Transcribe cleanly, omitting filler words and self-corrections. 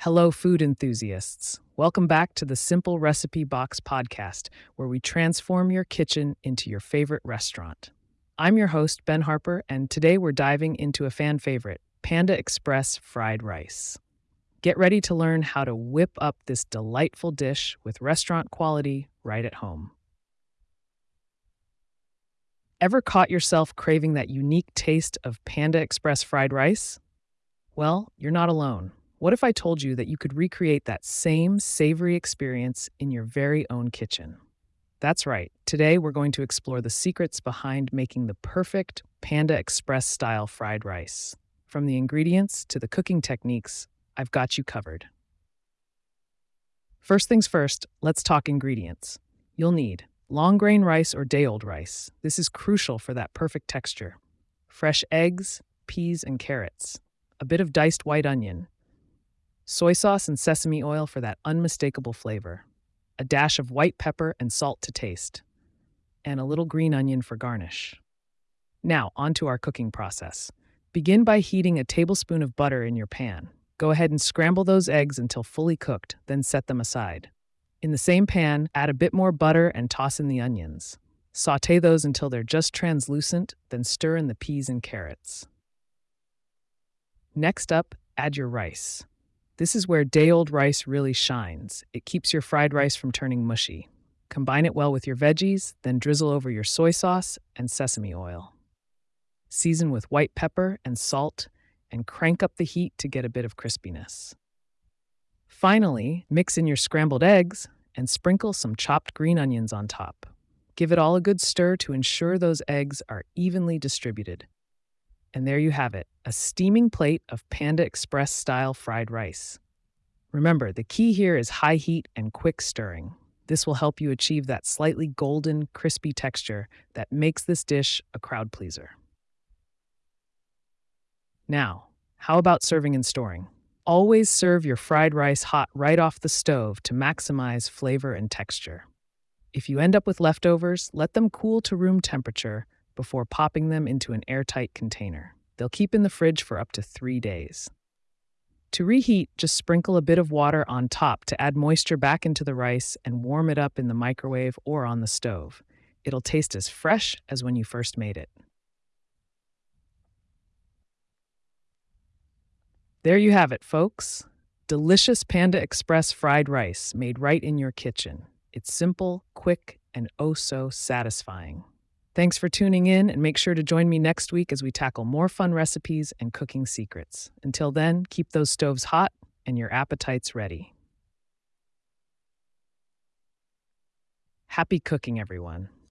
Hello, food enthusiasts. Welcome back to the Simple Recipe Box podcast, where we transform your kitchen into your favorite restaurant. I'm your host, Ben Harper, and today we're diving into a fan favorite, Panda Express fried rice. Get ready to learn how to whip up this delightful dish with restaurant quality right at home. Ever caught yourself craving that unique taste of Panda Express fried rice? Well, you're not alone. What if I told you that you could recreate that same savory experience in your very own kitchen? That's right. Today, we're going to explore the secrets behind making the perfect Panda Express style fried rice. From the ingredients to the cooking techniques, I've got you covered. First things first, let's talk ingredients. You'll need long grain rice or day old rice. This is crucial for that perfect texture. Fresh eggs, peas, and carrots. A bit of diced white onion, soy sauce and sesame oil for that unmistakable flavor, a dash of white pepper and salt to taste, and a little green onion for garnish. Now, onto our cooking process. Begin by heating a tablespoon of butter in your pan. Go ahead and scramble those eggs until fully cooked, then set them aside. In the same pan, add a bit more butter and toss in the onions. Sauté those until they're just translucent, then stir in the peas and carrots. Next up, add your rice. This is where day-old rice really shines. It keeps your fried rice from turning mushy. Combine it well with your veggies, then drizzle over your soy sauce and sesame oil. Season with white pepper and salt, and crank up the heat to get a bit of crispiness. Finally, mix in your scrambled eggs and sprinkle some chopped green onions on top. Give it all a good stir to ensure those eggs are evenly distributed. And there you have it, a steaming plate of Panda Express style fried rice. Remember, the key here is high heat and quick stirring. This will help you achieve that slightly golden, crispy texture that makes this dish a crowd pleaser. Now, how about serving and storing? Always serve your fried rice hot right off the stove to maximize flavor and texture. If you end up with leftovers, let them cool to room temperature before popping them into an airtight container. They'll keep in the fridge for up to 3 days. To reheat, just sprinkle a bit of water on top to add moisture back into the rice and warm it up in the microwave or on the stove. It'll taste as fresh as when you first made it. There you have it, folks. Delicious Panda Express fried rice made right in your kitchen. It's simple, quick, and oh so satisfying. Thanks for tuning in, and make sure to join me next week as we tackle more fun recipes and cooking secrets. Until then, keep those stoves hot and your appetites ready. Happy cooking, everyone.